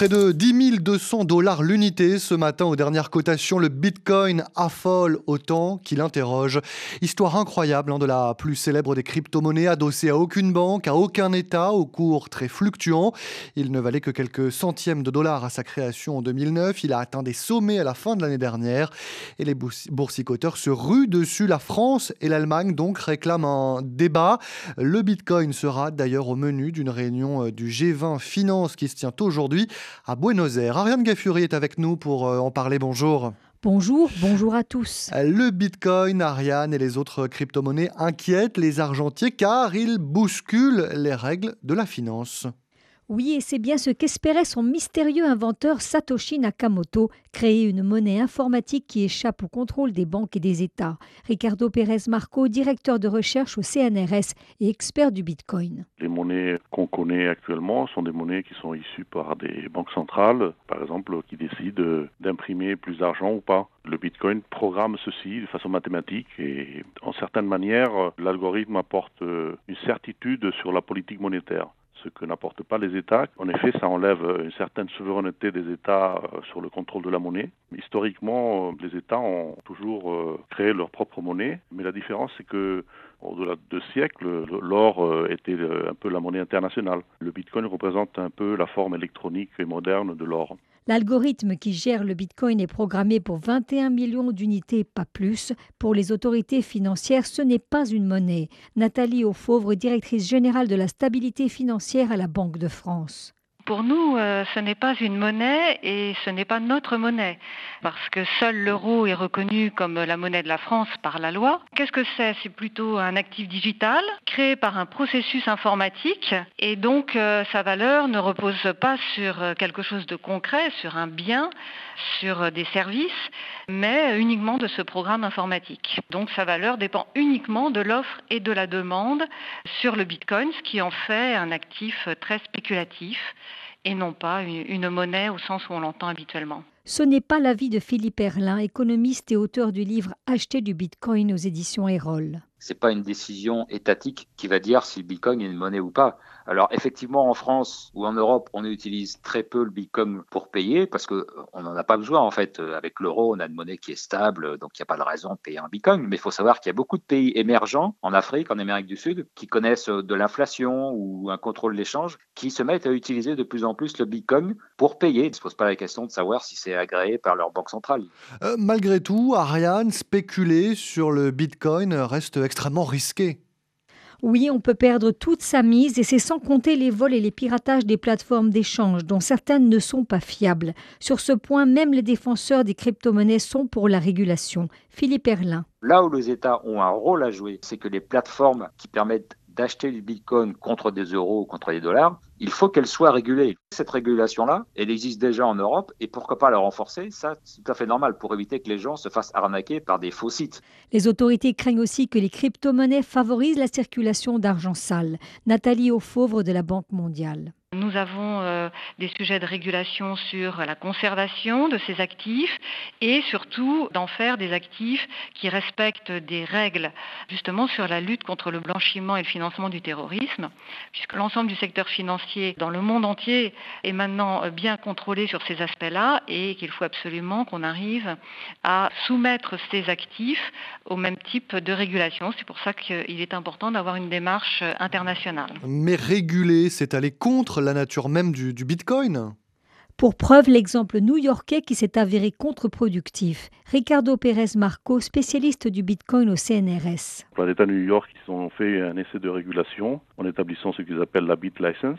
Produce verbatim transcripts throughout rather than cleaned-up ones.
Près de dix mille deux cents dollars l'unité. Ce matin, aux dernières cotations, le Bitcoin affole autant qu'il interroge. Histoire incroyable hein, de la plus célèbre des crypto-monnaies, adossée à aucune banque, à aucun État, au cours très fluctuant. Il ne valait que quelques centièmes de dollars à sa création en deux mille neuf. Il a atteint des sommets à la fin de l'année dernière. Et les boursicoteurs se ruent dessus. La France et l'Allemagne donc réclament un débat. Le Bitcoin sera d'ailleurs au menu d'une réunion du G vingt Finance qui se tient aujourd'hui à Buenos Aires. Ariane Gaffuri est avec nous pour en parler. Bonjour. Bonjour, bonjour à tous. Le Bitcoin, Ariane et les autres crypto-monnaies inquiètent les argentiers car ils bousculent les règles de la finance. Oui, et c'est bien ce qu'espérait son mystérieux inventeur Satoshi Nakamoto, créer une monnaie informatique qui échappe au contrôle des banques et des États. Ricardo Pérez Marco, directeur de recherche au C N R S et expert du Bitcoin. Les monnaies qu'on connaît actuellement sont des monnaies qui sont issues par des banques centrales, par exemple, qui décident d'imprimer plus d'argent ou pas. Le Bitcoin programme ceci de façon mathématique et en certaines manières, l'algorithme apporte une certitude sur la politique monétaire. Ce que n'apportent pas les États. En effet, ça enlève une certaine souveraineté des États sur le contrôle de la monnaie. Historiquement, les États ont toujours créé leur propre monnaie, mais la différence, c'est que au-delà de deux siècles, l'or était un peu la monnaie internationale. Le Bitcoin représente un peu la forme électronique et moderne de l'or. L'algorithme qui gère le Bitcoin est programmé pour vingt et un millions d'unités, pas plus. Pour les autorités financières, ce n'est pas une monnaie. Nathalie Auffauvre, directrice générale de la stabilité financière à la Banque de France. Pour nous, euh, ce n'est pas une monnaie et ce n'est pas notre monnaie, parce que seul l'euro est reconnu comme la monnaie de la France par la loi. Qu'est-ce que c'est ? C'est plutôt un actif digital créé par un processus informatique et donc euh, sa valeur ne repose pas sur quelque chose de concret, sur un bien, sur des services, mais uniquement de ce programme informatique. Donc sa valeur dépend uniquement de l'offre et de la demande sur le Bitcoin, ce qui en fait un actif très spéculatif et non pas une monnaie au sens où on l'entend habituellement. Ce n'est pas l'avis de Philippe Erlin, économiste et auteur du livre « Acheter du Bitcoin » aux éditions Erol. Ce n'est pas une décision étatique qui va dire si le Bitcoin est une monnaie ou pas. Alors effectivement, en France ou en Europe, on utilise très peu le Bitcoin pour payer parce qu'on n'en a pas besoin en fait. Avec l'euro, on a une monnaie qui est stable, donc il n'y a pas de raison de payer un Bitcoin. Mais il faut savoir qu'il y a beaucoup de pays émergents en Afrique, en Amérique du Sud, qui connaissent de l'inflation ou un contrôle d'échange, qui se mettent à utiliser de plus en plus le Bitcoin pour payer. Ils ne se posent pas la question de savoir si c'est agréé par leur banque centrale. Euh, malgré tout, Ariane, spéculer sur le Bitcoin reste extrêmement risqué. Oui, on peut perdre toute sa mise et c'est sans compter les vols et les piratages des plateformes d'échange dont certaines ne sont pas fiables. Sur ce point, même les défenseurs des crypto-monnaies sont pour la régulation. Philippe Erlin. Là où les États ont un rôle à jouer, c'est que les plateformes qui permettent d'acheter du Bitcoin contre des euros ou contre des dollars, il faut qu'elles soient régulées. Cette régulation-là, elle existe déjà en Europe et pourquoi pas la renforcer ? Ça, c'est tout à fait normal pour éviter que les gens se fassent arnaquer par des faux sites. Les autorités craignent aussi que les crypto-monnaies favorisent la circulation d'argent sale. Nathalie Auffauvre de la Banque mondiale. Nous avons euh, des sujets de régulation sur la conservation de ces actifs et surtout d'en faire des actifs qui respectent des règles justement sur la lutte contre le blanchiment et le financement du terrorisme, puisque l'ensemble du secteur financier dans le monde entier est maintenant bien contrôlé sur ces aspects-là et qu'il faut absolument qu'on arrive à soumettre ces actifs au même type de régulation. C'est pour ça qu'il est important d'avoir une démarche internationale. Mais réguler, c'est aller contre la nature même du, du Bitcoin. Pour preuve, l'exemple new-yorkais qui s'est avéré contre-productif. Ricardo Pérez Marco, spécialiste du Bitcoin au C N R S. L'État de New York, ils ont fait un essai de régulation en établissant ce qu'ils appellent la Bit License.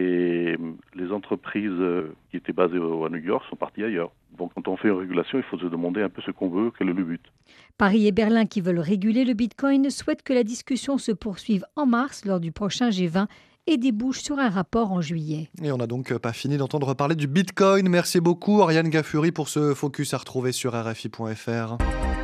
Et les entreprises qui étaient basées à New York sont parties ailleurs. Donc quand on fait une régulation, il faut se demander un peu ce qu'on veut, quel est le but. Paris et Berlin, qui veulent réguler le Bitcoin, souhaitent que la discussion se poursuive en mars lors du prochain G vingt et débouche sur un rapport en juillet. Et on n'a donc pas fini d'entendre parler du Bitcoin. Merci beaucoup Ariane Gaffuri pour ce focus à retrouver sur R F I point F R.